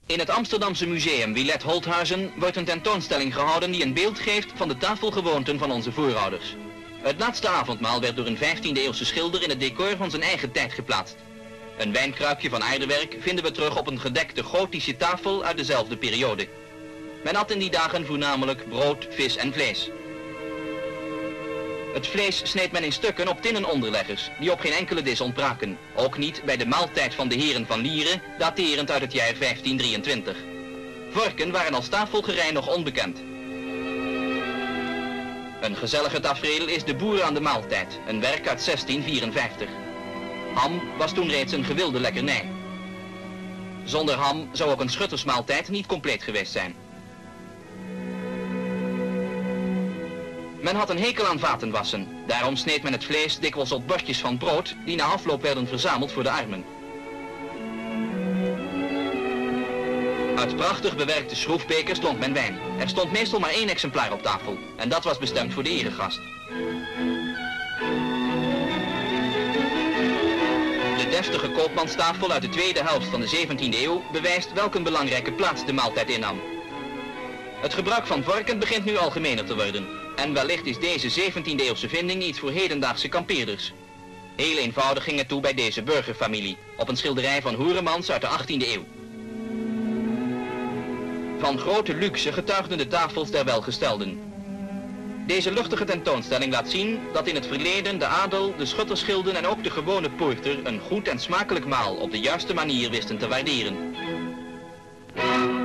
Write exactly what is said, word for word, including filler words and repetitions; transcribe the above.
In het Amsterdamse museum Willet Holthuizen wordt een tentoonstelling gehouden die een beeld geeft van de tafelgewoonten van onze voorouders. Het laatste avondmaal werd door een vijftiende eeuwse schilder in het decor van zijn eigen tijd geplaatst. Een wijnkruikje van aardewerk vinden we terug op een gedekte gotische tafel uit dezelfde periode. Men at in die dagen voornamelijk brood, vis en vlees. Het vlees sneed men in stukken op tinnen onderleggers, die op geen enkele dis ontbraken. Ook niet bij de maaltijd van de heren van Lieren, daterend uit het jaar vijftien drieëntwintig. Vorken waren als tafelgerei nog onbekend. Een gezellige tafereel is de boer aan de maaltijd, een werk uit zestien vierenvijftig. Ham was toen reeds een gewilde lekkernij. Zonder ham zou ook een schuttersmaaltijd niet compleet geweest zijn. Men had een hekel aan vatenwassen, daarom sneed men het vlees dikwijls op bordjes van brood die na afloop werden verzameld voor de armen. Uit prachtig bewerkte schroefbekers dronk men wijn. Er stond meestal maar één exemplaar op tafel en dat was bestemd voor de eregast. De deftige koopmanstafel uit de tweede helft van de zeventiende eeuw bewijst welk een belangrijke plaats de maaltijd innam. Het gebruik van vorken begint nu algemener te worden. En wellicht is deze zeventiende eeuwse vinding iets voor hedendaagse kampeerders. Heel eenvoudig ging het toe bij deze burgerfamilie, op een schilderij van Hoeremans uit de achttiende eeuw. Van grote luxe getuigden de tafels der welgestelden. Deze luchtige tentoonstelling laat zien dat in het verleden de adel, de schuttersgilden en ook de gewone poorter een goed en smakelijk maal op de juiste manier wisten te waarderen.